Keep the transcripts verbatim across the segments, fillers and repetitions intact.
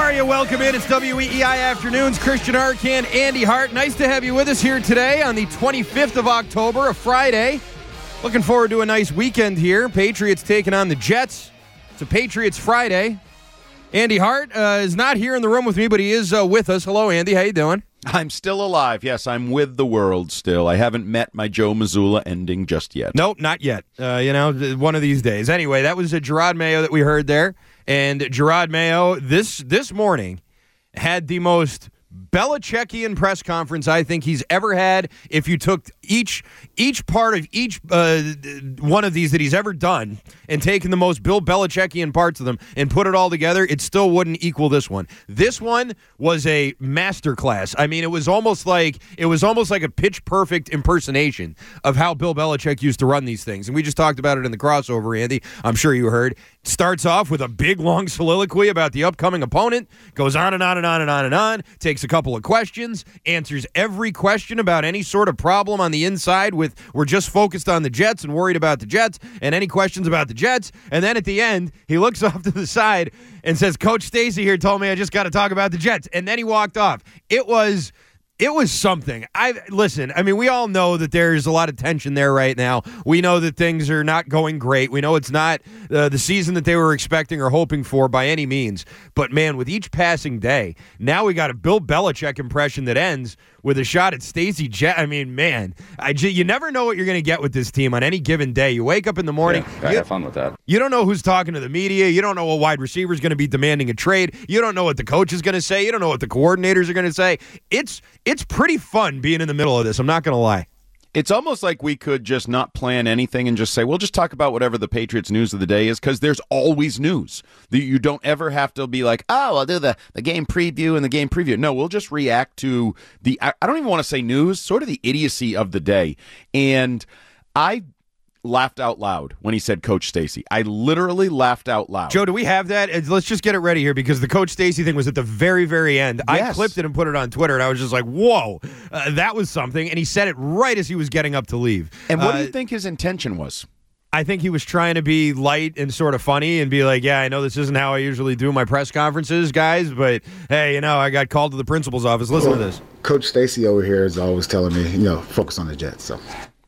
are you? Welcome in. It's W E E I Afternoons. Christian Arcand, Andy Hart. Nice to have you with us here today on the twenty-fifth of October, a Friday. Looking forward to a nice weekend here. Patriots taking on the Jets. It's a Patriots Friday. Andy Hart uh, is not here in the room with me, but he is uh, with us. Hello, Andy. How you doing? I'm still alive. Yes, I'm with the world still. I haven't met my Joe Mazzulla ending just yet. Nope, not yet. Uh, you know, one of these days. Anyway, that was a Gerard Mayo that we heard there. And Gerard Mayo, this this morning, had the most Belichickian press conference I think he's ever had. If you took each each part of each uh, one of these that he's ever done and taken the most Bill Belichickian parts of them and put it all together, it still wouldn't equal this one. This one was a masterclass. I mean, it was almost like it was almost like a pitch perfect impersonation of how Bill Belichick used to run these things. And we just talked about it in the crossover, Andy. I'm sure you heard. Starts off with a big long soliloquy about the upcoming opponent, goes on and on and on and on and on, takes a couple of questions, answers every question about any sort of problem on the inside with we're just focused on the Jets and worried about the Jets and any questions about the Jets. And then at the end, he looks off to the side and says, Coach Stacy here told me I just got to talk about the Jets. And then he walked off. It was... It was something. I listen, I mean, we all know that there's a lot of tension there right now. We know that things are not going great. We know it's not uh, the season that they were expecting or hoping for by any means. But, man, with each passing day, now we got a Bill Belichick impression that ends with a shot at Stacey Jet. I mean, man, I j- you never know what you're going to get with this team on any given day. You wake up in the morning. Yeah, you, have fun with that. You don't know who's talking to the media. You don't know what wide receiver is going to be demanding a trade. You don't know what the coach is going to say. You don't know what the coordinators are going to say. It's it's pretty fun being in the middle of this. I'm not going to lie. It's almost like we could just not plan anything and just say, we'll just talk about whatever the Patriots news of the day is, because there's always news. You don't ever have to be like, oh, I'll do the, the game preview and the game preview. No, we'll just react to the, I don't even want to say news, sort of the idiocy of the day. And I laughed out loud when he said Coach Stacy. I literally laughed out loud. Joe, do we have that? Let's just get it ready here, because the Coach Stacy thing was at the very, very end. Yes. I clipped it and put it on Twitter, and I was just like, whoa, uh, that was something. And he said it right as he was getting up to leave. And what uh, do you think his intention was? I think he was trying to be light and sort of funny and be like, yeah, I know this isn't how I usually do my press conferences, guys, but hey, you know, I got called to the principal's office. Listen well, to this. Coach Stacy over here is always telling me, you know, focus on the Jets. So,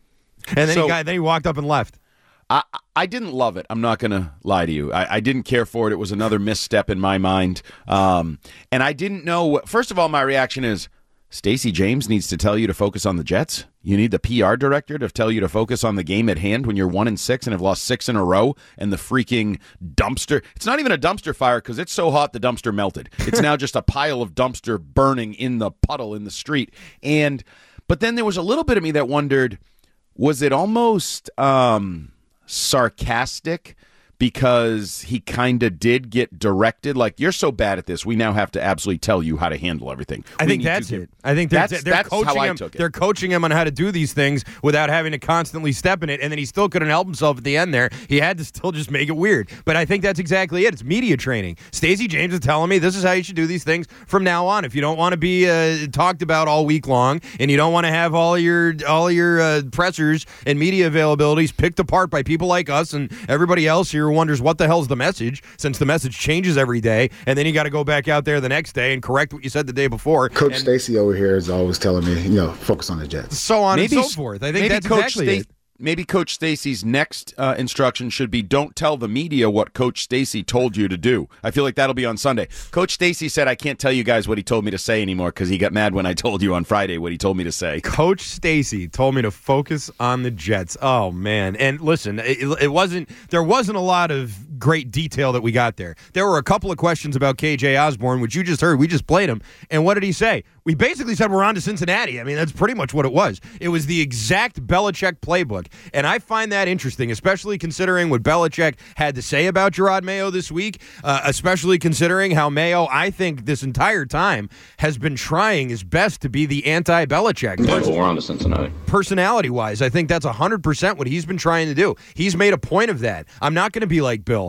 And then, So- he, got, then he walked up and left. I, I didn't love it. I'm not going to lie to you. I, I didn't care for it. It was another misstep in my mind. Um, and I didn't know. First of all, my reaction is, Stacey James needs to tell you to focus on the Jets? You need the P R director to tell you to focus on the game at hand when you're one and six and have lost six in a row, and the freaking dumpster. It's not even a dumpster fire because it's so hot the dumpster melted. It's now just a pile of dumpster burning in the puddle in the street. And but then there was a little bit of me that wondered, was it almost um, sarcastic because he kind of did get directed? Like, you're so bad at this, we now have to absolutely tell you how to handle everything. I We think need that's to- it. I think they're, that's, they're that's coaching how I him. took it. They're coaching him on how to do these things without having to constantly step in it, and then he still couldn't help himself at the end there. He had to still just make it weird. But I think that's exactly it. It's media training. Stacey James is telling me this is how you should do these things from now on. If you don't want to be uh, talked about all week long, and you don't want to have all your all your uh, pressers and media availabilities picked apart by people like us and everybody else here who wonders what the hell's the message, since the message changes every day, and then you got to go back out there the next day and correct what you said the day before. Coach and Stacy over here is always telling me, you know, focus on the Jets. so on Maybe- and so forth. I think maybe that's Coach exactly Sta- it. Maybe Coach Stacy's next uh, instruction should be, don't tell the media what Coach Stacy told you to do. I feel like that'll be on Sunday. Coach Stacy said, I can't tell you guys what he told me to say anymore because he got mad when I told you on Friday what he told me to say. Coach Stacy told me to focus on the Jets. Oh, man. And listen, it, it wasn't there wasn't a lot of great detail that we got there. There were a couple of questions about K J Osborne, which you just heard. We just played him. And what did he say? We basically said we're on to Cincinnati. I mean, that's pretty much what it was. It was the exact Belichick playbook. And I find that interesting, especially considering what Belichick had to say about Gerard Mayo this week, uh, especially considering how Mayo, I think, this entire time has been trying his best to be the anti-Belichick. Yeah, but we're on to Cincinnati. Personality-wise, I think that's one hundred percent what he's been trying to do. He's made a point of that. I'm not going to be like Bill.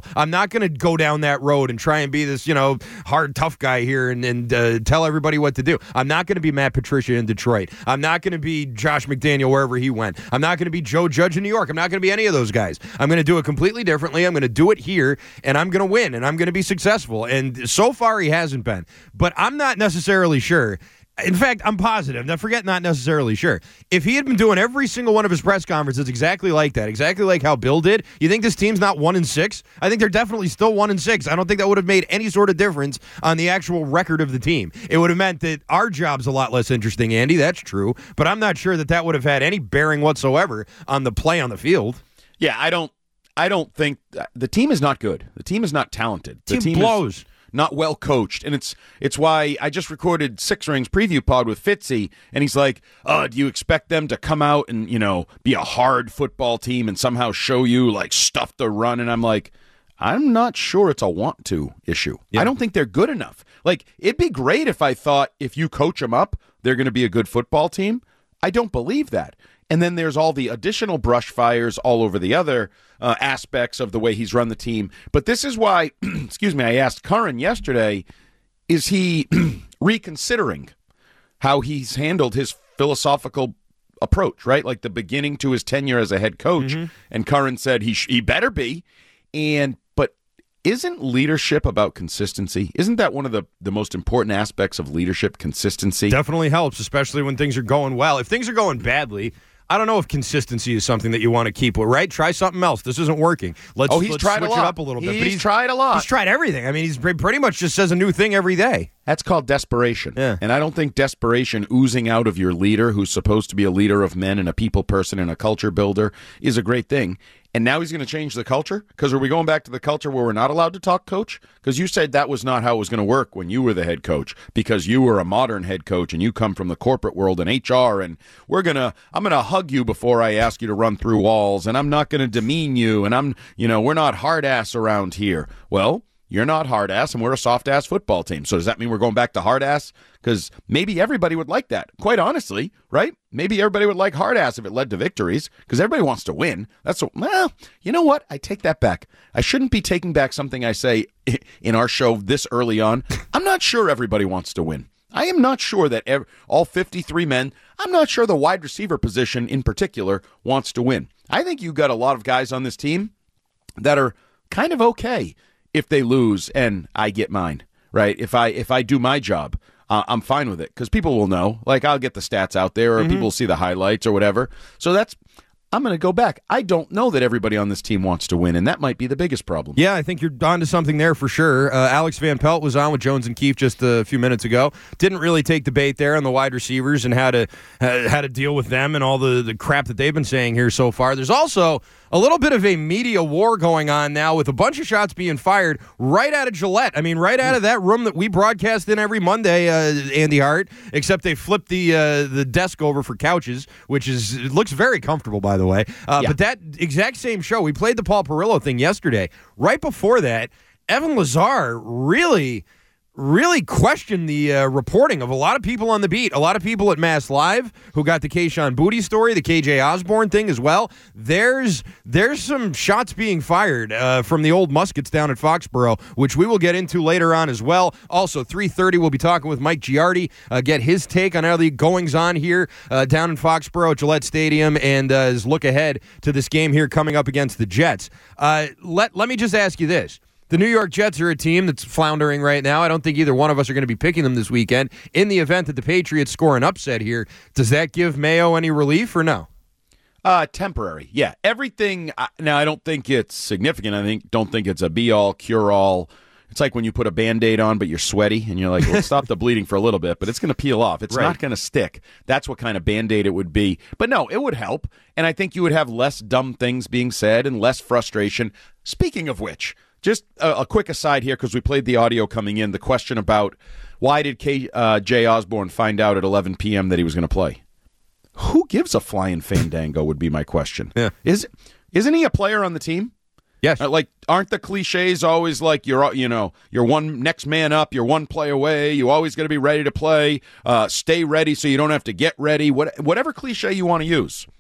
successful. I'm not going to go down that road and try and be this, you know, hard, tough guy here and, and uh, tell everybody what to do. I'm not going to be Matt Patricia in Detroit. I'm not going to be Josh McDaniel wherever he went. I'm not going to be Joe Judge in New York. I'm not going to be any of those guys. I'm going to do it completely differently. I'm going to do it here, and I'm going to win, and I'm going to be successful. And so far, he hasn't been. But I'm not necessarily sure. In fact, I'm positive. Now, forget not necessarily sure. If he had been doing every single one of his press conferences exactly like that, exactly like how Bill did, you think this team's not one and six? I think they're definitely still one and six. I don't think that would have made any sort of difference on the actual record of the team. It would have meant that our job's a lot less interesting, Andy. That's true. But I'm not sure that that would have had any bearing whatsoever on the play on the field. Yeah, I don't. I don't think the team is not good. The team is not talented. The team, team blows. Is not well coached, and it's it's why I just recorded Six Rings preview pod with Fitzy, and he's like, "Oh, do you expect them to come out and you know be a hard football team and somehow show you like stuff to run?" And I'm like, I'm not sure it's a want to issue. Yeah. I don't think they're good enough. Like, it'd be great if I thought if you coach them up, they're going to be a good football team. I don't believe that. And then there's all the additional brush fires all over the other uh, aspects of the way he's run the team. But this is why, excuse me, I asked Curran yesterday, is he reconsidering how he's handled his philosophical approach, right? Like the beginning to his tenure as a head coach. Mm-hmm. And Curran said he sh- he better be. And but isn't leadership about consistency? Isn't that one of the, the most important aspects of leadership, consistency? Definitely helps, especially when things are going well. If things are going badly, I don't know if consistency is something that you want to keep with, right? Try something else. This isn't working. Let's, oh, he's let's tried switch a lot. it up a little bit. He's, but he's tried a lot. He's tried everything. I mean, he's pretty much just says a new thing every day. That's called desperation. Yeah. And I don't think desperation oozing out of your leader, who's supposed to be a leader of men and a people person and a culture builder, is a great thing. And now he's going to change the culture? Because are we going back to the culture where we're not allowed to talk coach? Because you said that was not how it was going to work when you were the head coach, because you were a modern head coach and you come from the corporate world and H R, and we're going to, I'm going to hug you before I ask you to run through walls, and I'm not going to demean you, and I'm, you know, we're not hard ass around here. Well, you're not hard ass, and we're a soft ass football team. So does that mean we're going back to hard ass? Because maybe everybody would like that. Quite honestly, right? Maybe everybody would like hard ass if it led to victories, because everybody wants to win. That's what, well, you know what? I take that back. I shouldn't be taking back something I say in our show this early on. I'm not sure everybody wants to win. I am not sure that ev- all fifty-three men, I'm not sure the wide receiver position in particular wants to win. I think you've got a lot of guys on this team that are kind of okay if they lose and I get mine, right? If I if I do my job, uh, I'm fine with it, because people will know. Like, I'll get the stats out there, or mm-hmm. people will see the highlights or whatever. So that's, I'm going to go back. I don't know that everybody on this team wants to win, and that might be the biggest problem. Yeah, I think you're on to something there for sure. Uh, Alex Van Pelt was on with Jones and Keefe just a few minutes ago. Didn't really take the bait there on the wide receivers and how to uh, how to deal with them and all the, the crap that they've been saying here so far. There's also a little bit of a media war going on now with a bunch of shots being fired right out of Gillette. I mean, right out of that room that we broadcast in every Monday, uh, Andy Hart, except they flipped the uh, the desk over for couches, which is it looks very comfortable, by the way. Uh, yeah. But that exact same show, we played the Paul Perillo thing yesterday. Right before that, Evan Lazar really... really questioned the uh, reporting of a lot of people on the beat, a lot of people at Mass Live who got the Kayshon Boutte story, the K J Osborne thing as well. There's there's some shots being fired uh, from the old muskets down at Foxborough, which we will get into later on as well. Also, three thirty, we'll be talking with Mike Giardi, uh, get his take on how the goings-on here uh, down in Foxborough at Gillette Stadium, and uh, his look ahead to this game here coming up against the Jets. Uh, let, let me just ask you this. The New York Jets are a team that's floundering right now. I don't think either one of us are going to be picking them this weekend. In the event that the Patriots score an upset here, does that give Mayo any relief or no? Uh, temporary, yeah. Everything, uh, now I don't think it's significant. I think don't think it's a be-all, cure-all. It's like when you put a Band-Aid on, but you're sweaty, and you're like, well, stop the bleeding for a little bit, but it's going to peel off. It's right. not going to stick. That's what kind of Band-Aid it would be. But no, it would help, and I think you would have less dumb things being said and less frustration. Speaking of which, just a, a quick aside here, because we played the audio coming in, the question about why did K, uh, Jay Osborne find out at eleven p.m. that he was going to play? Who gives a flying fandango would be my question. Yeah. Is, isn't he a player on the team? Yes. Uh, like, aren't the cliches always like you're, you know, you're one next man up, you're one play away, you always got to be ready to play, uh, stay ready so you don't have to get ready, what, whatever cliche you want to use.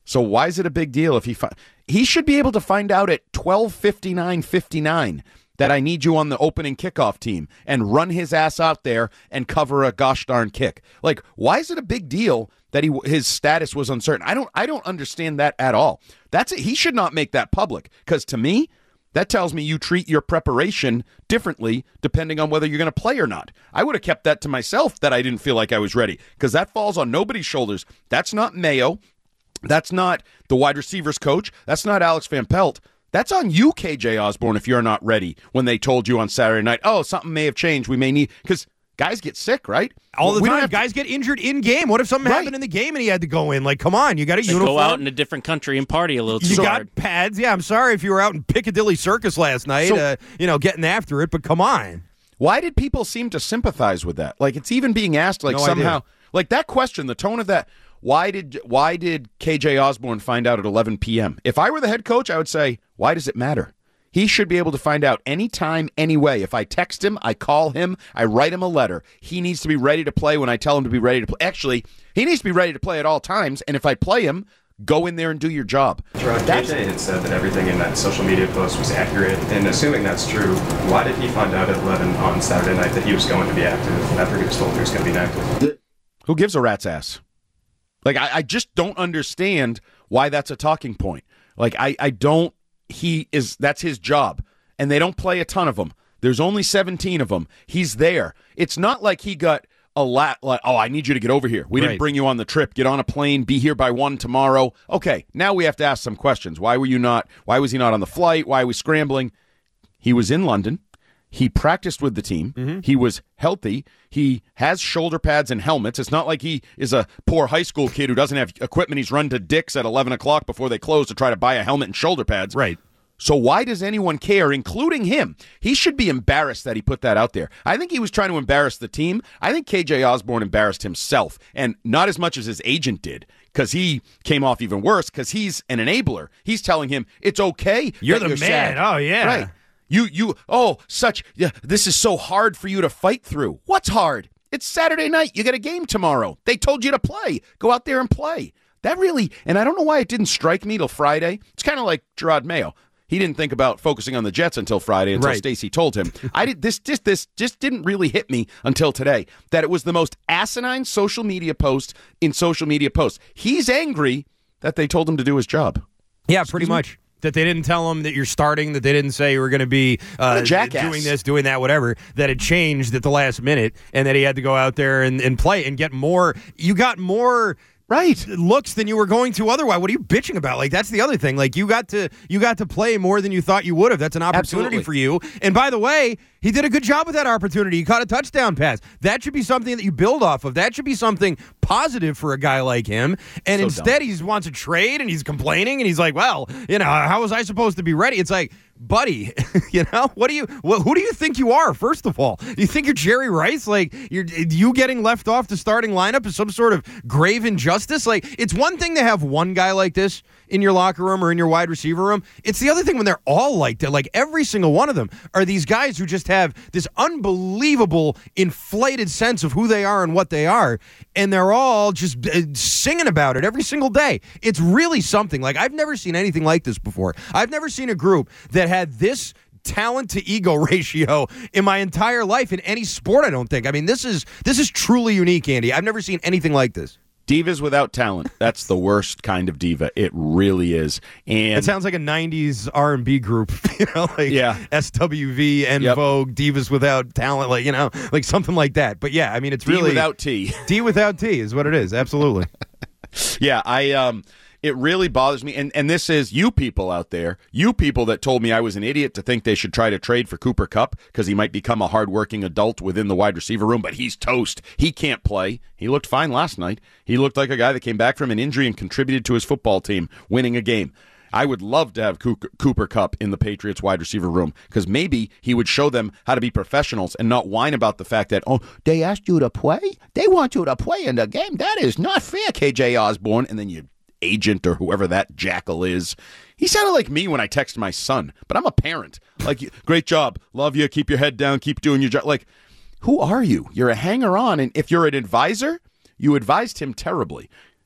So why is it a big deal if he fi- he should be able to find out at twelve fifty-nine fifty-nine that I need you on the opening kickoff team and run his ass out there and cover a gosh darn kick. Like, why is it a big deal that he his status was uncertain? I don't I don't understand that at all. That's it. He should not make that public, because to me, that tells me you treat your preparation differently depending on whether you're going to play or not. I would have kept that to myself, that I didn't feel like I was ready, because that falls on nobody's shoulders. That's not Mayo. That's not the wide receivers coach. That's not Alex Van Pelt. That's on you, K J Osborne, if you're not ready when they told you on Saturday night, oh, something may have changed. We may need, because guys get sick, right? All the we time. To, guys get injured in game. What if something right. happened in the game and he had to go in? Like, come on, you got a They uniform. Go out in a different country and party a little too You hard. got pads. Yeah, I'm sorry if you were out in Piccadilly Circus last night, So, uh, you know, getting after it, but come on. Why did people seem to sympathize with that? Like, it's even being asked, like, No somehow, idea. like that question, the tone of that. Why did why did K J Osborne find out at eleven p.m.? If I were the head coach, I would say, why does it matter? He should be able to find out anytime, anyway. If I text him, I call him, I write him a letter. He needs to be ready to play when I tell him to be ready to play. Actually, he needs to be ready to play at all times, and if I play him, go in there and do your job. Gerard, K J had said that everything in that social media post was accurate, and assuming that's true, why did he find out at eleven on Saturday night that he was going to be active after he was told he was going to be inactive? Who gives a rat's ass? Like, I, I just don't understand why that's a talking point. Like, I, I don't, he is, that's his job. And they don't play a ton of them. There's only seventeen of them. He's there. It's not like he got a lot, like, oh, I need you to get over here. We Right. didn't bring you on the trip. Get on a plane, be here by one tomorrow. Okay, now we have to ask some questions. Why were you not, why was he not on the flight? Why was he scrambling? He was in London. He practiced with the team. Mm-hmm. He was healthy. He has shoulder pads and helmets. It's not like he is a poor high school kid who doesn't have equipment. He's run to Dick's at eleven o'clock before they close to try to buy a helmet and shoulder pads. Right. So why does anyone care, including him? He should be embarrassed that he put that out there. I think he was trying to embarrass the team. I think K J Osborne embarrassed himself, and not as much as his agent did, because he came off even worse, because he's an enabler. He's telling him, it's okay You're that the you're man. sad. Oh, yeah. Right. You, you, oh, such, yeah, this is so hard for you to fight through. What's hard? It's Saturday night. You got a game tomorrow. They told you to play. Go out there and play. That really, and I don't know why it didn't strike me till Friday. It's kind of like Gerard Mayo. He didn't think about focusing on the Jets until Friday, until Right. Stacey told him. I did this. Just this just didn't really hit me until today. That it was the most asinine social media post in social media posts. He's angry that they told him to do his job. Yeah, pretty much. That they didn't tell him that you're starting, that they didn't say you were going to be uh, jackass. doing this, doing that, whatever, that it changed at the last minute, and that he had to go out there and, and play and get more. You got more right looks than you were going to otherwise. What are you bitching about? Like, that's the other thing. Like, you got to you got to play more than you thought you would have. That's an opportunity Absolutely. for you. And by the way, he did a good job with that opportunity. He caught a touchdown pass. That should be something that you build off of. That should be something positive for a guy like him. And So instead, he wants a trade, and he's complaining, and he's like, well, you know, how was I supposed to be ready? It's like, buddy, you know, what do you, what, who do you think you are, first of all? Do you think you're Jerry Rice? Like, you're you getting left off the starting lineup is some sort of grave injustice? Like, it's one thing to have one guy like this in your locker room or in your wide receiver room. It's the other thing when they're all like that. Like, every single one of them are these guys who just have this unbelievable inflated sense of who they are and what they are, and they're all just uh, singing about it every single day. It's really something. Like, I've never seen anything like this before. I've never seen a group that had this talent to ego ratio in my entire life in any sport, I don't think. I mean, this is this is truly unique, Andy. I've never seen anything like this. Divas without talent. That's the worst kind of diva. It really is. And It sounds like a nineties R and B group, you know, like Yeah. S W V, En Yep. Vogue, Divas Without Talent, like, you know, like something like that. But yeah, I mean, it's D really without T. D without T is what it is. Absolutely. Yeah, I um it really bothers me, and and this is you people out there, you people that told me I was an idiot to think they should try to trade for Cooper Kupp because he might become a hardworking adult within the wide receiver room, but he's toast. He can't play. He looked fine last night. He looked like a guy that came back from an injury and contributed to his football team winning a game. I would love to have Cooper Kupp in the Patriots wide receiver room because maybe he would show them how to be professionals and not whine about the fact that, oh, they asked you to play? They want you to play in the game. That is not fair, K J Osborne. And then you agent or whoever that jackal is. He sounded like me when I text my son, but I'm a parent. Like, great job. Love you. Keep your head down. Keep doing your job. Like, who are you? You're a hanger-on. And if you're an advisor, you advised him terribly. And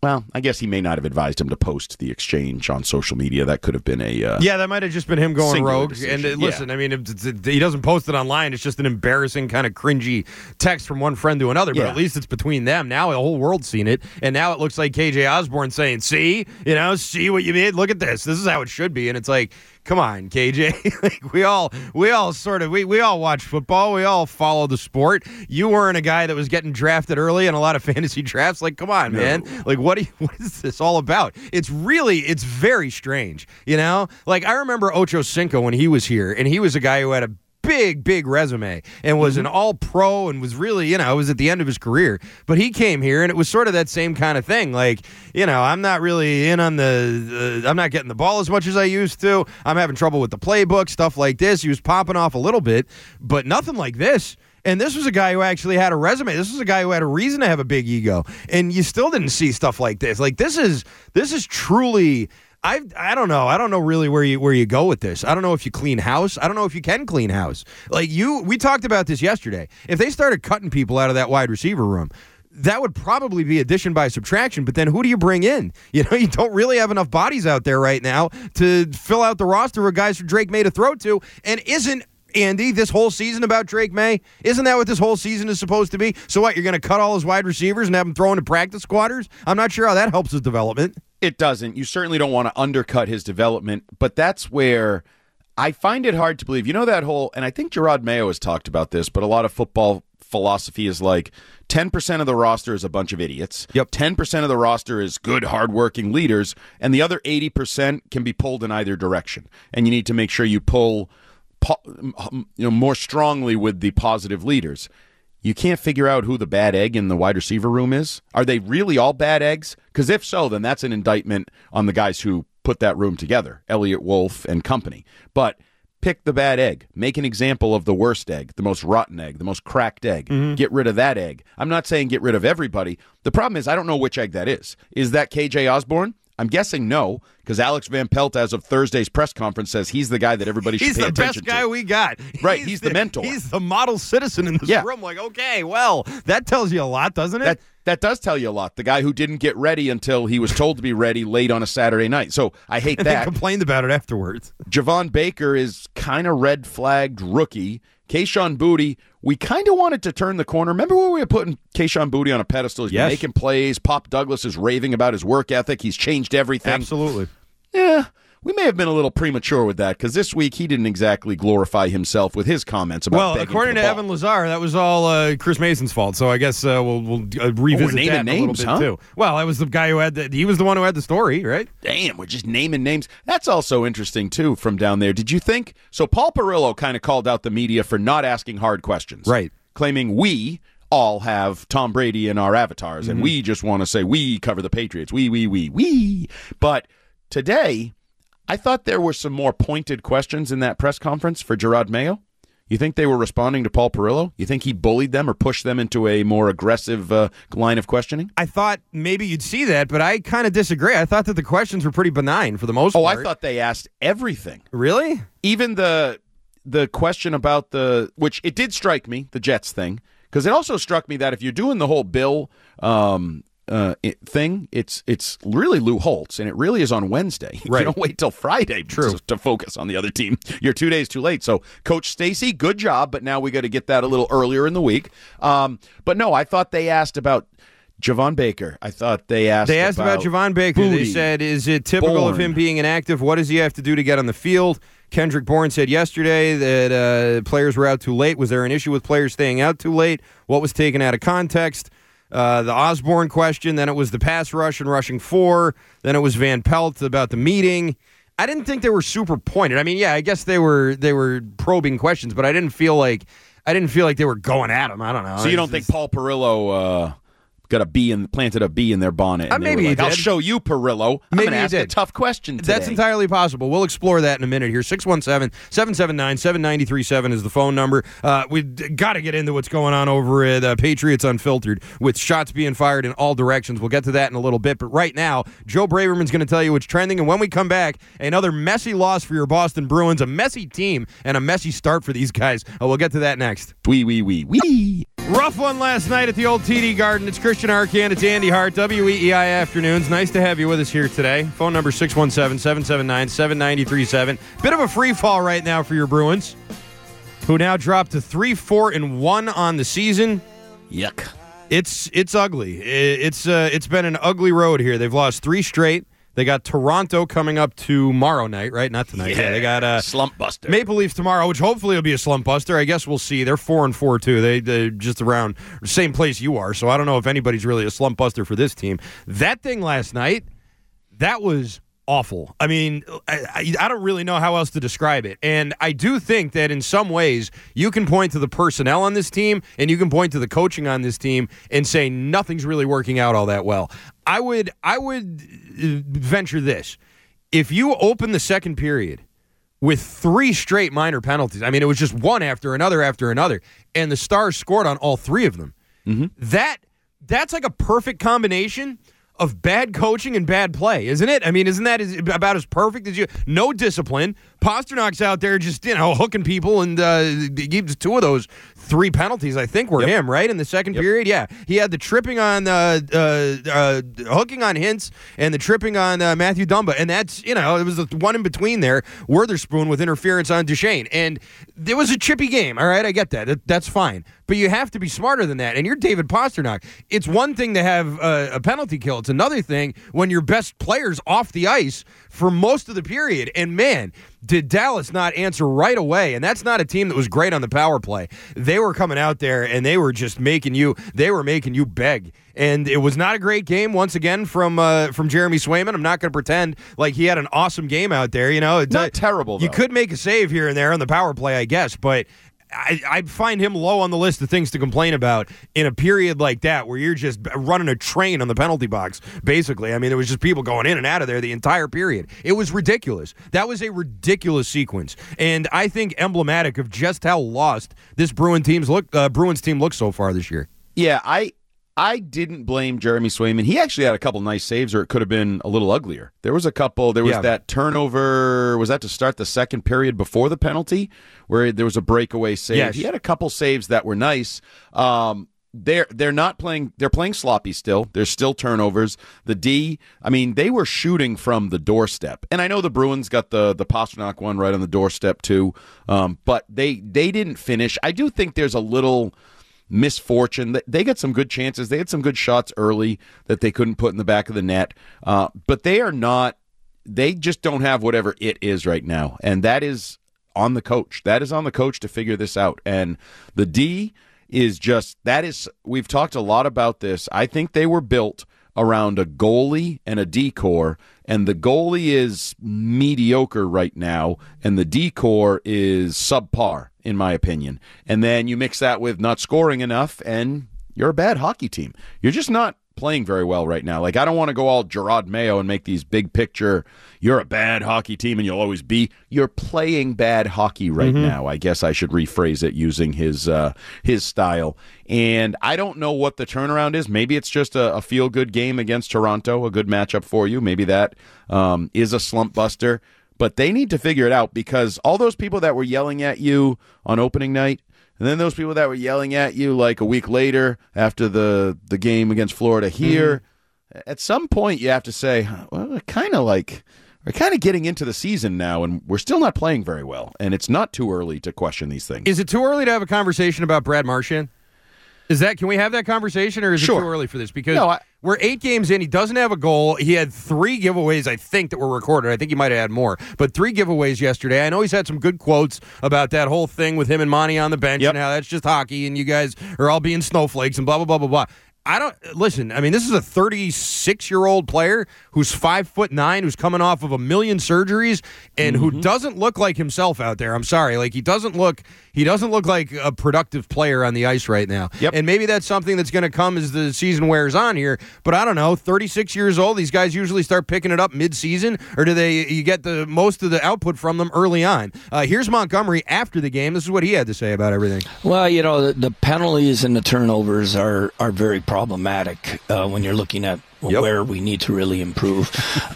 Well, I guess he may not have advised him to post the exchange on social media. That could have been a uh, yeah. That might have just been him going singular rogue. decision. And uh, listen, Yeah. I mean, if it's, it, he doesn't post it online. It's just an embarrassing kind of cringy text from one friend to another. But Yeah. at least it's between them. Now the whole world's seen it, and now it looks like K J Osborne saying, "See, you know, see what you did. Look at this. This is how it should be." And it's like, come on, K J. Like, we all, we all sort of, we we all watch football. We all follow the sport. You weren't a guy that was getting drafted early in a lot of fantasy drafts. Like, come on, No. man. Like, what? Do you, what is this all about? It's really, it's very strange. You know, like I remember Ocho Cinco when he was here, and he was a guy who had a big, big resume and was an all-pro and was really, you know, was at the end of his career. But he came here, and it was sort of that same kind of thing. Like, you know, I'm not really in on the, uh, I'm not getting the ball as much as I used to. I'm having trouble with the playbook, stuff like this. He was popping off a little bit, but nothing like this. And this was a guy who actually had a resume. This was a guy who had a reason to have a big ego. And you still didn't see stuff like this. Like, this is, this is truly... I I don't know. I don't know really where you where you go with this. I don't know if you clean house. I don't know if you can clean house. Like you, we talked about this yesterday. If they started cutting people out of that wide receiver room, that would probably be addition by subtraction. But then who do you bring in? You know, you don't really have enough bodies out there right now to fill out the roster of guys for Drake May to throw to. And isn't Andy this whole season about Drake May? Isn't that what this whole season is supposed to be? So what? You're going to cut all his wide receivers and have him throw into practice squatters? I'm not sure how that helps his development. It doesn't. You certainly don't want to undercut his development, but that's where I find it hard to believe. You know that whole, and I think Gerard Mayo has talked about this, but a lot of football philosophy is like ten percent of the roster is a bunch of idiots. Yep. ten percent of the roster is good, hardworking leaders, and the other eighty percent can be pulled in either direction. And you need to make sure you pull po- you know, more strongly with the positive leaders. You can't figure out who the bad egg in the wide receiver room is? Are they really all bad eggs? Because if so, then that's an indictment on the guys who put that room together, Elliott Wolf and company. But pick the bad egg. Make an example of the worst egg, the most rotten egg, the most cracked egg. Mm-hmm. Get rid of that egg. I'm not saying get rid of everybody. The problem is I don't know which egg that is. Is that K J Osborne? I'm guessing no, because Alex Van Pelt, as of Thursday's press conference, says he's the guy that everybody should he's pay He's attention to. the best guy we got. Right, he's, he's the, the mentor. He's the model citizen in this yeah. room. Like, okay, well, that tells you a lot, doesn't it? That that does tell you a lot. The guy who didn't get ready until he was told to be ready late on a Saturday night. So I hate and that. They complained about it afterwards. Javon Baker is kind of red-flagged rookie. Kayshon Boutte, we kind of wanted to turn the corner. Remember when we were putting Kayshon Boutte on a pedestal? He's yes. been making plays. Pop Douglas is raving about his work ethic. He's changed everything. Absolutely. Yeah, we may have been a little premature with that because this week he didn't exactly glorify himself with his comments about well, begging according for the to ball. Evan Lazar, that was all uh, Chris Mason's fault. So I guess uh, we'll, we'll uh, revisit oh, naming that in names, a little bit huh? too. Well, that was the guy who had the, he was the one who had the story, right? Damn, we're just naming names. That's also interesting, too, from down there. Did you think? So Paul Perillo kind of called out the media for not asking hard questions. Right. Claiming we all have Tom Brady in our avatars, mm-hmm. and we just want to say we cover the Patriots. We, we, we, we. But today, I thought there were some more pointed questions in that press conference for Gerard Mayo. You think they were responding to Paul Perillo? You think he bullied them or pushed them into a more aggressive uh, line of questioning? I thought maybe you'd see that, but I kind of disagree. I thought that the questions were pretty benign for the most oh, part. Oh, I thought they asked everything. Really? Even the the question about the, which it did strike me, the Jets thing, because it also struck me that if you're doing the whole Bill um, uh, it, thing, it's it's really Lou Holtz, and it really is on Wednesday. Right. You don't wait till Friday True. To, to focus on the other team. You're two days too late. So, Coach Stacy, good job, but now we got to get that a little earlier in the week. Um, but no, I thought they asked about Javon Baker. I thought they asked They asked about, about Javon Baker. Boutte, they said, is it typical Bourne. of him being inactive? What does he have to do to get on the field? Kendrick Bourne said yesterday that uh, players were out too late. Was there an issue with players staying out too late? What was taken out of context? Uh, the Osborne question, then it was the pass rush and rushing four, then it was Van Pelt about the meeting. I didn't think they were super pointed. I mean, yeah, I guess they were they were probing questions, but I didn't feel like I didn't feel like they were going at him. I don't know. So you don't think Paul Perillo uh, got a bee and planted a bee in their bonnet? And uh, maybe like, he did. I'll show you, Perillo. I'm Maybe going to he ask did. a tough question today. That's entirely possible. We'll explore that in a minute here. six one seven, seven seven nine, seven nine three seven is the phone number. Uh, we've got to get into what's going on over at uh, Patriots Unfiltered with shots being fired in all directions. We'll get to that in a little bit. But right now, Joe Braverman's going to tell you what's trending. And when we come back, another messy loss for your Boston Bruins, a messy team, and a messy start for these guys. Uh, we'll get to that next. Wee, wee, wee, wee. Rough one last night at the old T D Garden. It's Christian Arcand. It's Andy Hart. W E E I Afternoons. Nice to have you with us here today. Phone number six one seven, seven seven nine, seven nine three seven. Bit of a free fall right now for your Bruins, who now dropped to three, four, and one on the season. Yuck. It's it's ugly. It's uh, it's been an ugly road here. They've lost three straight. They got Toronto coming up tomorrow night, right? Not tonight. Yeah, yeah they got uh, slump buster. Maple Leafs tomorrow, which hopefully will be a slump buster. I guess we'll see. They're four and four too. They they're just around the same place you are. So I don't know if anybody's really a slump buster for this team. That thing last night, that was awful. I mean, I, I don't really know how else to describe it. And I do think that in some ways you can point to the personnel on this team and you can point to the coaching on this team and say nothing's really working out all that well. I would I would venture this. If you open the second period with three straight minor penalties, I mean, it was just one after another after another, and the Stars scored on all three of them, mm-hmm. that that's like a perfect combination of bad coaching and bad play, isn't it? I mean, isn't that as, about as perfect as you? No discipline. Pasternak's out there just, you know, hooking people, and uh, he gives two of those three penalties, I think, were yep. him, right? In the second yep. period? Yeah. He had the tripping on, uh, uh, uh, hooking on Hintz and the tripping on uh, Matthew Dumba. And that's, you know, it was the one in between there, Witherspoon with interference on Duchesne. And it was a chippy game, all right? I get that. that that's fine. But you have to be smarter than that. And you're David Pastrnak. It's one thing to have a, a penalty kill. It's another thing when your best player's off the ice for most of the period. And, man, did Dallas not answer right away. And that's not a team that was great on the power play. They were coming out there, and they were just making you – they were making you beg. And it was not a great game, once again, from uh, from Jeremy Swayman. I'm not going to pretend like he had an awesome game out there. You know, Not uh, terrible, though. You could make a save here and there on the power play, I guess, but – I, I find him low on the list of things to complain about in a period like that where you're just running a train on the penalty box, basically. I mean, there was just people going in and out of there the entire period. It was ridiculous. That was a ridiculous sequence, and I think emblematic of just how lost this Bruin team's look, uh, Bruins team looks so far this year. Yeah, I I didn't blame Jeremy Swayman. He actually had a couple nice saves, or it could have been a little uglier. There was a couple. There was yeah. that turnover. Was that to start the second period before the penalty, where there was a breakaway save? Yes. He had a couple saves that were nice. Um, they're they're not playing. They're playing sloppy still. There's still turnovers. The D. I mean, they were shooting from the doorstep, and I know the Bruins got the the Pastrnak one right on the doorstep too. Um, but they they didn't finish. I do think there's a little misfortune. They got some good chances. They had some good shots early that they couldn't put in the back of the net. Uh, but they are not, they just don't have whatever it is right now. And that is on the coach. That is on the coach to figure this out. And the D is just, that is, we've talked a lot about this. I think they were built around a goalie and a D-core, and the goalie is mediocre right now, and the D-core is subpar, in my opinion. And then you mix that with not scoring enough, and you're a bad hockey team. You're just not playing very well right now. Like, I don't want to go all Gerard Mayo and make these big picture, you're a bad hockey team and you'll always be. You're playing bad hockey right mm-hmm. now. I guess I should rephrase it using his uh, his style. And I don't know what the turnaround is. Maybe it's just a, a feel-good game against Toronto, a good matchup for you. Maybe that um, is a slump buster. But they need to figure it out, because all those people that were yelling at you on opening night, and then those people that were yelling at you like a week later after the, the game against Florida here, mm-hmm. at some point you have to say, well, we're kind of like, we're kind of getting into the season now, and we're still not playing very well. And it's not too early to question these things. Is it too early to have a conversation about Brad Marchand? Is that, can we have that conversation, or is sure. it too early for this? Because no, I, we're eight games in. He doesn't have a goal. He had three giveaways, I think, that were recorded. I think he might have had more, but three giveaways yesterday. I know he's had some good quotes about that whole thing with him and Monty on the bench yep. and how that's just hockey and you guys are all being snowflakes and blah, blah, blah, blah, blah. I don't listen. I mean, this is a thirty-six-year-old player who's five foot nine, who's coming off of a million surgeries, and mm-hmm. who doesn't look like himself out there. I'm sorry, like he doesn't look. He doesn't look like a productive player on the ice right now. Yep. And maybe that's something that's going to come as the season wears on here. But I don't know. thirty-six years old. These guys usually start picking it up mid-season, or do they? You get the most of the output from them early on. Uh, here's Montgomery after the game. This is what he had to say about everything. Well, you know, the, the penalties and the turnovers are are very problematic. problematic uh, when you're looking at Yep. where we need to really improve.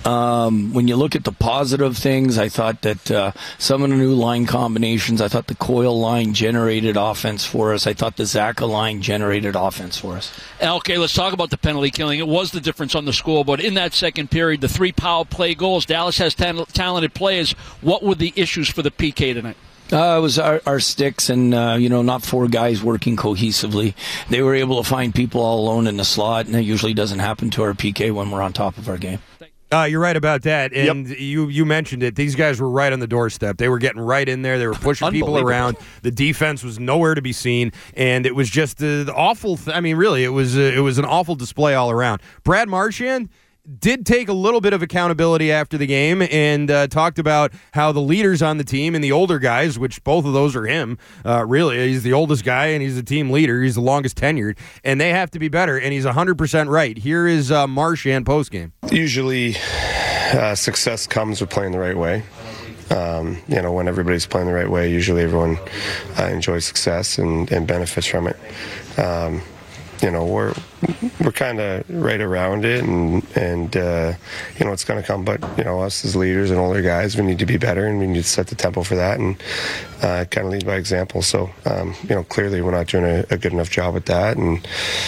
Um, when you look at the positive things, I thought that uh, some of the new line combinations, I thought the Coyle line generated offense for us. I thought the Zaka line generated offense for us. Okay, let's talk about the penalty killing. It was the difference on the scoreboard. In that second period, the three power play goals, Dallas has ta- talented players. What were the issues for the P K tonight? Uh, it was our, our sticks and, uh, you know, not four guys working cohesively. They were able to find people all alone in the slot, and it usually doesn't happen to our P K when we're on top of our game. Uh, you're right about that, and Yep. you you mentioned it. These guys were right on the doorstep. They were getting right in there. They were pushing people around. The defense was nowhere to be seen, and it was just uh, the awful. Th- I mean, really, it was uh, it was an awful display all around. Brad Marchand did take a little bit of accountability after the game and uh, talked about how the leaders on the team and the older guys, which both of those are him, uh, really, he's the oldest guy and he's the team leader. He's the longest tenured, and they have to be better, and he's one hundred percent right. Here is uh, Marchand postgame. Usually uh, success comes with playing the right way. Um, you know, when everybody's playing the right way, usually everyone uh, enjoys success and, and benefits from it. Um, you know, we're we're kind of right around it, and and uh, you know, it's going to come. But you know, us as leaders and older guys, we need to be better, and we need to set the tempo for that, and uh, kind of lead by example. So, um, you know, clearly we're not doing a, a good enough job at that, and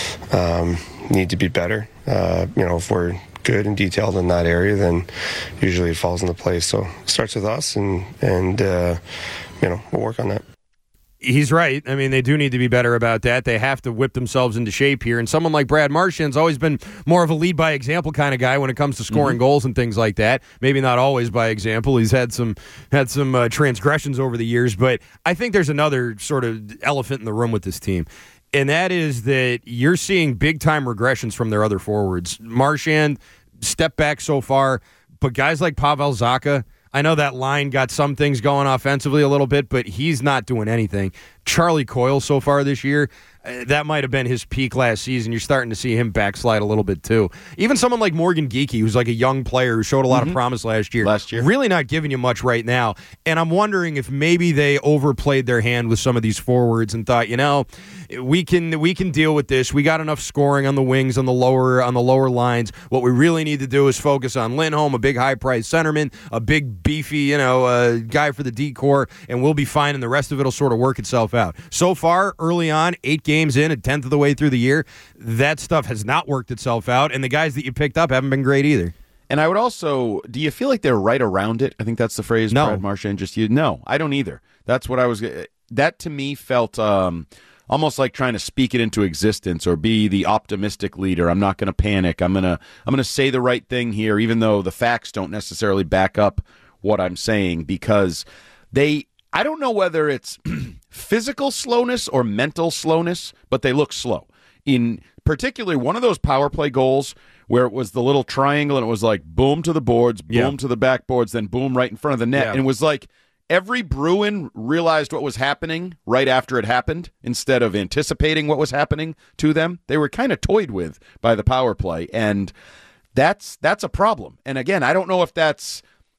um, need to be better. Uh, you know, if we're good and detailed in that area, then usually it falls into place. So it starts with us, and and uh, you know, we'll work on that. He's right. I mean, they do need to be better about that. They have to whip themselves into shape here. And someone like Brad Marchand's always been more of a lead by example kind of guy when it comes to scoring mm-hmm. goals and things like that. Maybe not always by example. He's had some had some uh, transgressions over the years. But I think there's another sort of elephant in the room with this team. And that is that you're seeing big-time regressions from their other forwards. Marchand, step back so far. But guys like Pavel Zacha, I know that line got some things going offensively a little bit, but he's not doing anything. Charlie Coyle so far this year, uh, that might have been his peak last season. You're starting to see him backslide a little bit too. Even someone like Morgan Geekie, who's like a young player who showed a lot mm-hmm. of promise last year, last year, really not giving you much right now. And I'm wondering if maybe they overplayed their hand with some of these forwards and thought, you know, we can we can deal with this. We got enough scoring on the wings, on the lower on the lower lines. What we really need to do is focus on Lindholm, a big high-priced centerman, a big beefy, you know, uh, guy for the D-core, and we'll be fine. And the rest of it will sort of work itself out. So far, early on, eight games in, a tenth of the way through the year, that stuff has not worked itself out, and the guys that you picked up haven't been great either. And I would also, do you feel like they're right around it? I think that's the phrase no. Brad Marchand just used. No, I don't either. That's what I was, that to me felt um, almost like trying to speak it into existence or be the optimistic leader. I'm not going to panic. I'm going to I'm going to say the right thing here, even though the facts don't necessarily back up what I'm saying, because they, I don't know whether it's physical slowness or mental slowness, but they look slow. In particular, one of those power play goals where it was the little triangle and it was like boom to the boards, boom yeah. to the backboards, then boom right in front of the net. Yeah. And it was like every Bruin realized what was happening right after it happened instead of anticipating what was happening to them. They were kind of toyed with by the power play, and that's that's a problem. And again, I don't know if that's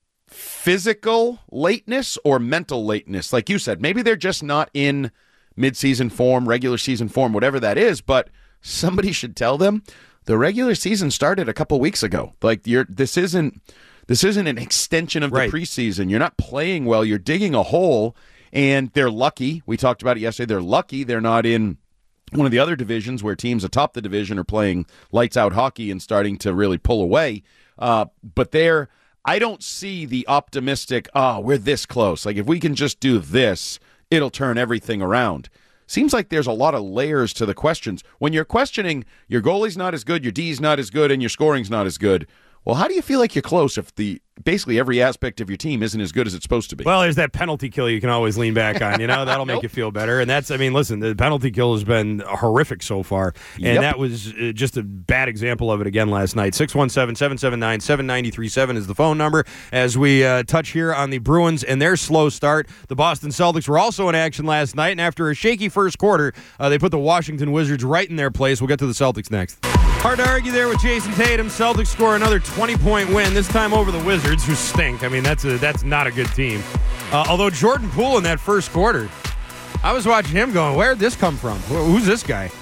physical lateness or mental lateness. Like you said, maybe they're just not in midseason form, regular season form, whatever that is, but somebody should tell them the regular season started a couple weeks ago. Like you're this isn't this isn't an extension of the right. preseason. You're not playing well, you're digging a hole, and they're lucky. We talked about it yesterday. They're lucky they're not in one of the other divisions where teams atop the division are playing lights out hockey and starting to really pull away. Uh, but they're I don't see the optimistic, oh, we're this close. Like, if we can just do this, it'll turn everything around. Seems like there's a lot of layers to the questions. When you're questioning your goalie's not as good, your D's not as good, and your scoring's not as good, well, how do you feel like you're close if the basically every aspect of your team isn't as good as it's supposed to be? Well, there's that penalty kill you can always lean back on. You know, that'll make nope. you feel better. And that's, I mean, listen, the penalty kill has been horrific so far. And yep. that was just a bad example of it again last night. six one seven, seven seven nine, seven nine three seven is the phone number as we uh, touch here on the Bruins and their slow start. The Boston Celtics were also in action last night, and after a shaky first quarter, uh, they put the Washington Wizards right in their place. We'll get to the Celtics next. Hard to argue there with Jason Tatum. Celtics score another twenty-point win, this time over the Wizards, who stink. I mean, that's a, that's not a good team. Uh, although Jordan Poole in that first quarter, I was watching him going, where'd this come from? Who's this guy?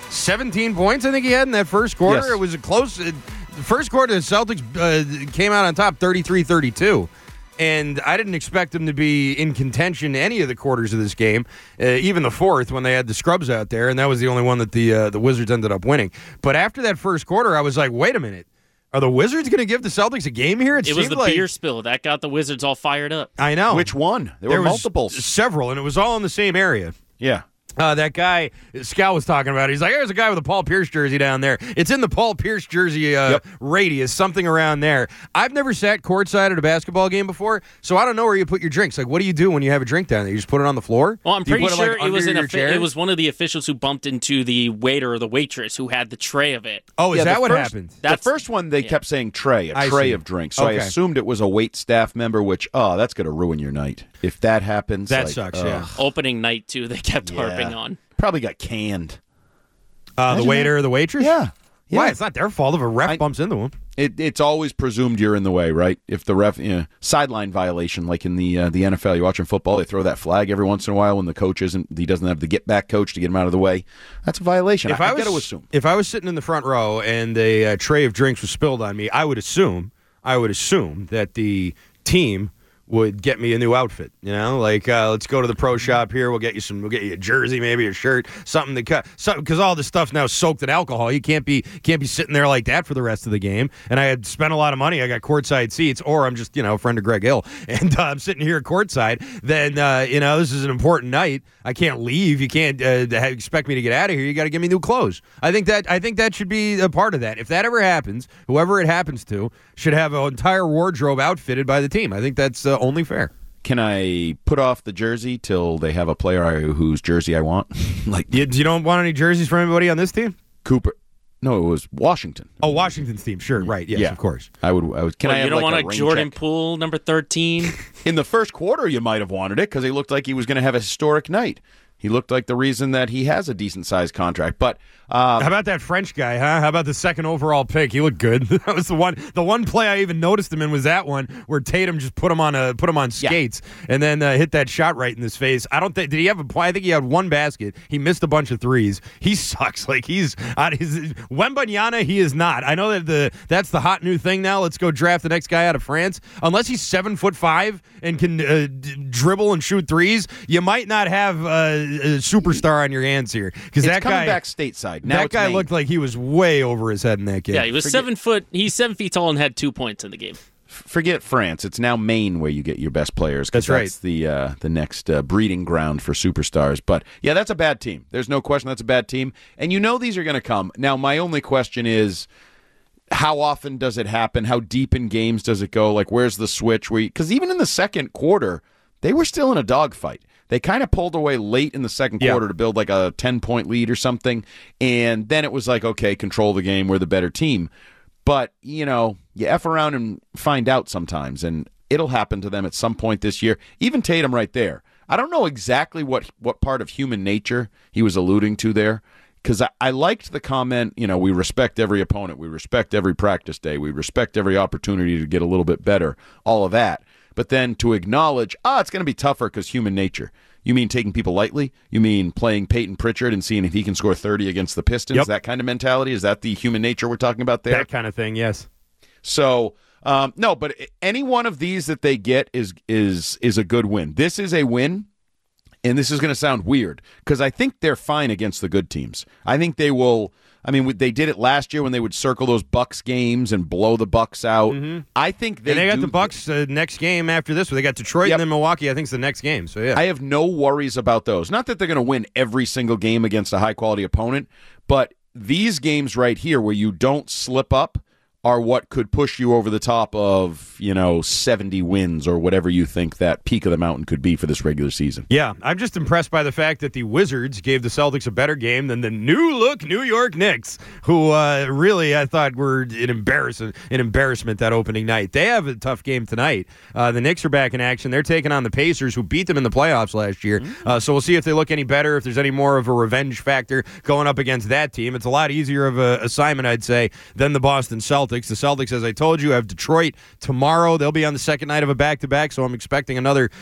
seventeen points, I think he had in that first quarter. Yes. It was a close. Uh, the first quarter, the Celtics uh, came out on top thirty-three thirty-two. And I didn't expect them to be in contention any of the quarters of this game, uh, even the fourth when they had the scrubs out there, and that was the only one that the uh, the Wizards ended up winning. But after that first quarter, I was like, wait a minute. Are the Wizards going to give the Celtics a game here? It, it was the like, beer spill. That got the Wizards all fired up. I know. Which one? There, there were was multiples. Several, and it was all in the same area. Yeah. Uh, that guy, Scal was talking about it. He's like, there's a guy with a Paul Pierce jersey down there. It's in the Paul Pierce jersey uh, Yep. radius, something around there. I've never sat courtside at a basketball game before, so I don't know where you put your drinks. Like, what do you do when you have a drink down there? You just put it on the floor? Well, I'm Do you pretty put it, sure like, it was under an your offi- chair? it was one of the officials who bumped into the waiter or the waitress who had the tray of it. Oh, is Yeah, that the what first- happened? That's- the first one, they yeah. kept saying tray, a I tray see. of drinks. So I Okay. assumed it was a wait staff member, which, oh, that's going to ruin your night. If that happens. That like, sucks, ugh. yeah. Opening night, too, they kept Yeah. harping on. Probably got canned. Uh, the Imagine waiter or the waitress? Yeah. Why? Yeah. It's not their fault if a ref I- bumps into them. It, it's always presumed you're in the way, right? If the ref, you know, sideline violation, like in the uh, the N F L, you're watching football, they throw that flag every once in a while when the coach isn't, he doesn't have the get back coach to get him out of the way. That's a violation. If I, I, I was, got to assume. If I was sitting in the front row and a uh, tray of drinks was spilled on me, I would assume, I would assume that the team would get me a new outfit. You know, like uh, let's go to the pro shop here. We'll get you some. We'll get you a jersey, maybe a shirt, something to cut. Something because all this stuff's now soaked in alcohol. You can't be can't be sitting there like that for the rest of the game. And I had spent a lot of money. I got courtside seats, or I'm just you know a friend of Greg Hill, and uh, I'm sitting here courtside. Then uh, you know this is an important night. I can't leave. You can't uh, expect me to get out of here. You got to give me new clothes. I think that I think that should be a part of that. If that ever happens, whoever it happens to should have an entire wardrobe outfitted by the team. I think that's uh, only fair. Can I put off the jersey till they have a player I, whose jersey I want? Like You, you don't want any jerseys from anybody on this team? Cooper. No, it was Washington. Oh, Washington's team. Sure, right. Yes, Yeah. of course. I would. I would. Can Well, I you have don't like want a a rain Jordan check? Poole, number thirteen? In the first quarter, you might have wanted it because he looked like he was going to have a historic night. He looked like the reason that he has a decent-sized contract. But um, How about that French guy, huh? How about the second overall pick? He looked good. That was the one. The one play I even noticed him in was that one where Tatum just put him on a put him on skates and then uh, hit that shot right in his face. I don't think did he have a play? I think he had one basket. He missed a bunch of threes. He sucks. Like he's on his Wembanyama. He is not. I know that the that's the hot new thing now. Let's go draft the next guy out of France. Unless he's seven foot five and can uh, d- dribble and shoot threes, you might not have uh, a superstar on your hands here because it's that coming guy back stateside. Now that it's guy Maine. looked like he was way over his head in that game. Yeah, he was seven foot. He's seven feet tall and had two points in the game. Forget France. It's now Maine where you get your best players. 'cause That's right. That's the uh, the next uh, breeding ground for superstars. But yeah, that's a bad team. There's no question that's a bad team. And you know these are going to come. Now, my only question is, how often does it happen? How deep in games does it go? Like, where's the switch? Because even in the second quarter, they were still in a dogfight. They kind of pulled away late in the second Yeah. quarter to build like a ten-point lead or something. And then it was like, okay, control the game. We're the better team. But, you know, you F around and find out sometimes, and it'll happen to them at some point this year. Even Tatum right there. I don't know exactly what, what part of human nature he was alluding to there, because I, I liked the comment, you know, we respect every opponent, we respect every practice day, we respect every opportunity to get a little bit better, all of that. But then to acknowledge, ah, it's going to be tougher because human nature. You mean taking people lightly? You mean playing Peyton Pritchard and seeing if he can score thirty against the Pistons? Yep. That kind of mentality? Is that the human nature we're talking about there? That kind of thing, yes. So, um, no, but any one of these that they get is is is a good win. This is a win, and this is going to sound weird because I think they're fine against the good teams. I think they will. I mean, they did it last year when they would circle those Bucks games and blow the Bucks out. Mm-hmm. I think they and they got do the Bucks uh, next game after this. They got Detroit Yep. and then Milwaukee. I think is the next game. So yeah, I have no worries about those. Not that they're going to win every single game against a high-quality opponent, but these games right here where you don't slip up are what could push you over the top of, you know, seventy wins or whatever you think that peak of the mountain could be for this regular season. yeah. I'm just impressed by the fact that the Wizards gave the Celtics a better game than the new-look New York Knicks, who uh, really I thought were an embarrassment, an embarrassment that opening night. They have a tough game tonight. Uh, the Knicks are back in action. They're taking on the Pacers, who beat them in the playoffs last year. Uh, so we'll see if they look any better, if there's any more of a revenge factor going up against that team. It's a lot easier of an assignment, I'd say, than the Boston Celtics. The Celtics, as I told you, have Detroit tomorrow. They'll be on the second night of a back-to-back, so I'm expecting another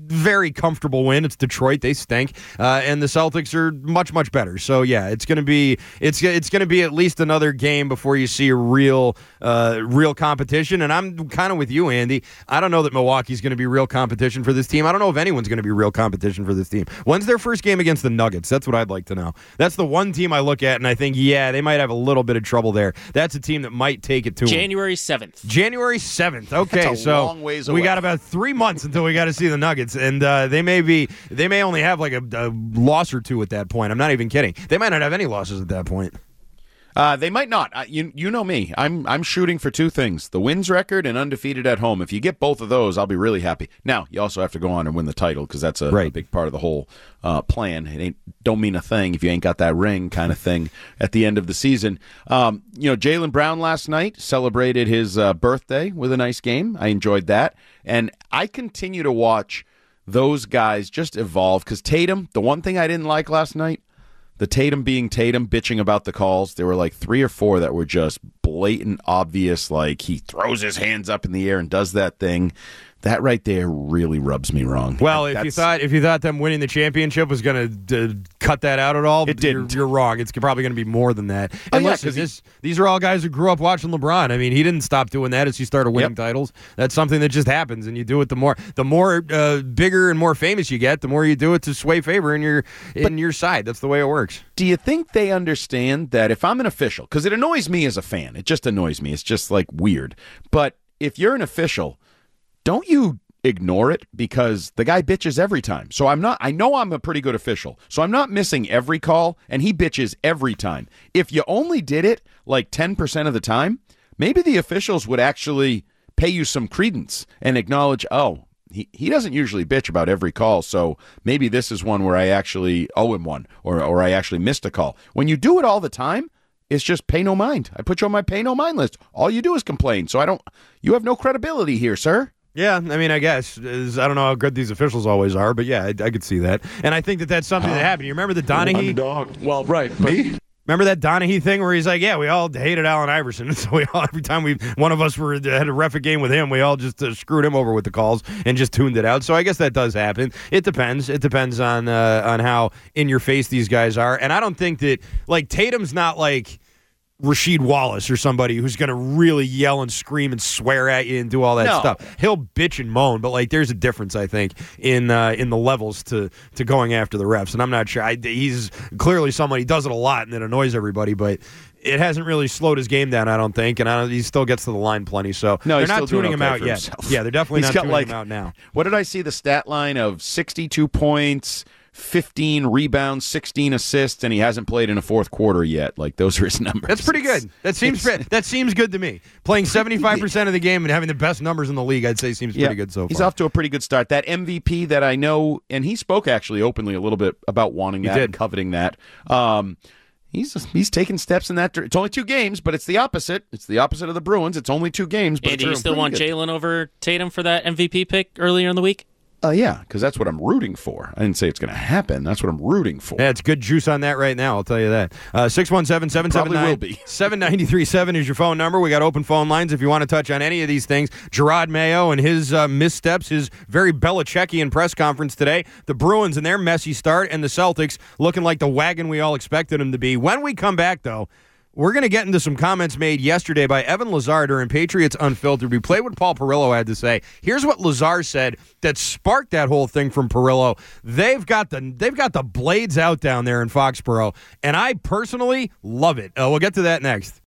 very comfortable win. It's Detroit; they stink, uh, and the Celtics are much, much better. So yeah, it's going to be it's it's going to be at least another game before you see a real uh, real competition. And I'm kind of with you, Andy. I don't know that Milwaukee's going to be real competition for this team. I don't know if anyone's going to be real competition for this team. When's their first game against the Nuggets? That's what I'd like to know. That's the one team I look at, and I think, yeah, they might have a little bit of trouble there. That's a team that might take it to January seventh. January seventh. Okay, That's a so long ways we away. got about three months until we got to see the Nuggets, and uh, they may be they may only have like a, a loss or two at that point. I'm not even kidding. They might not have any losses at that point. Uh, they might not. Uh, you you know me. I'm I'm shooting for two things: the wins record and undefeated at home. If you get both of those, I'll be really happy. Now you also have to go on and win the title because that's a, Right. a big part of the whole uh, plan. It ain't don't mean a thing if you ain't got that ring kind of thing at the end of the season. Um, you know, Jaylen Brown last night celebrated his uh, birthday with a nice game. I enjoyed that, and I continue to watch those guys just evolve because Tatum. The one thing I didn't like last night. The Tatum being Tatum, bitching about the calls. There were like three or four that were just blatant, obvious, like he throws his hands up in the air and does that thing. That right there really rubs me wrong. Well, if That's- you thought if you thought them winning the championship was going to cut that out at all, It you're, didn't. you're wrong. It's probably going to be more than that. Oh, And yeah, listen, 'cause he- this, these are all guys who grew up watching LeBron. I mean, he didn't stop doing that as he started winning Yep. titles. That's something that just happens, and you do it the more the more uh, bigger and more famous you get, the more you do it to sway favor in your in your side. That's the way it works. Do you think they understand that if I'm an official, because it annoys me as a fan, it just annoys me. It's just like weird. But if you're an official, don't you ignore it because the guy bitches every time. So I'm not, I know I'm a pretty good official. So I'm not missing every call and he bitches every time. If you only did it like ten percent of the time, maybe the officials would actually pay you some credence and acknowledge, oh, he, he doesn't usually bitch about every call, so maybe this is one where I actually owe him one or, or I actually missed a call. When you do it all the time, it's just pay no mind. I put you on my pay no mind list. All you do is complain. So I don't, you have no credibility here, sir. Yeah, I mean, I guess. Is, I don't know how good these officials always are, but yeah, I, I could see that. And I think that that's something that happened. You remember the Donaghy? Underdog. Well, right. Me? Remember that Donaghy thing where he's like, yeah, we all hated Allen Iverson. So we all, every time we, one of us were had a ref a game with him, we all just uh, screwed him over with the calls and just tuned it out. So I guess that does happen. It depends. It depends on uh, on how in your face these guys are. And I don't think that, like, Tatum's not like Rasheed Wallace or somebody who's going to really yell and scream and swear at you and do all that No. stuff. He'll bitch and moan, but like there's a difference, I think, in uh, in the levels to to going after the refs. And I'm not sure. I, he's clearly somebody who does it a lot and it annoys everybody, but it hasn't really slowed his game down, I don't think. And I don't, he still gets to the line plenty. So No, they're he's not still doing tuning him okay out for yet. himself. Yeah, they're definitely He's not got, tuning like- him out now. What did I see the stat line of sixty-two points, fifteen rebounds, sixteen assists, and he hasn't played in a fourth quarter yet. Like, those are his numbers. That's pretty good. That seems that seems good to me. Playing seventy-five percent of the game and having the best numbers in the league, I'd say seems Yeah. pretty good so far. He's off to a pretty good start. That M V P that I know, and he spoke actually openly a little bit about wanting that did. and coveting that. Um, he's he's taking steps in that direction. It's only two games, but it's the opposite. It's the opposite of the Bruins. It's only two games, but Andy, it's you still pretty want good. Jalen over Tatum for that M V P pick earlier in the week? Uh, yeah, because that's what I'm rooting for. I didn't say it's going to happen. That's what I'm rooting for. Yeah, it's good juice on that right now, I'll tell you that. Uh, six one seven, seven seven Probably will nine, be. seven nine three seven is your phone number. We got open phone lines if you want to touch on any of these things. Gerard Mayo and his uh, missteps, his very Belichickian press conference today, the Bruins and their messy start, and the Celtics looking like the wagon we all expected them to be. When we come back, though, we're going to get into some comments made yesterday by Evan Lazar during Patriots Unfiltered. We played what Paul Perillo had to say. Here's what Lazar said that sparked that whole thing from Perillo. They've got the they've got the blades out down there in Foxborough, and I personally love it. Uh, we'll get to that next.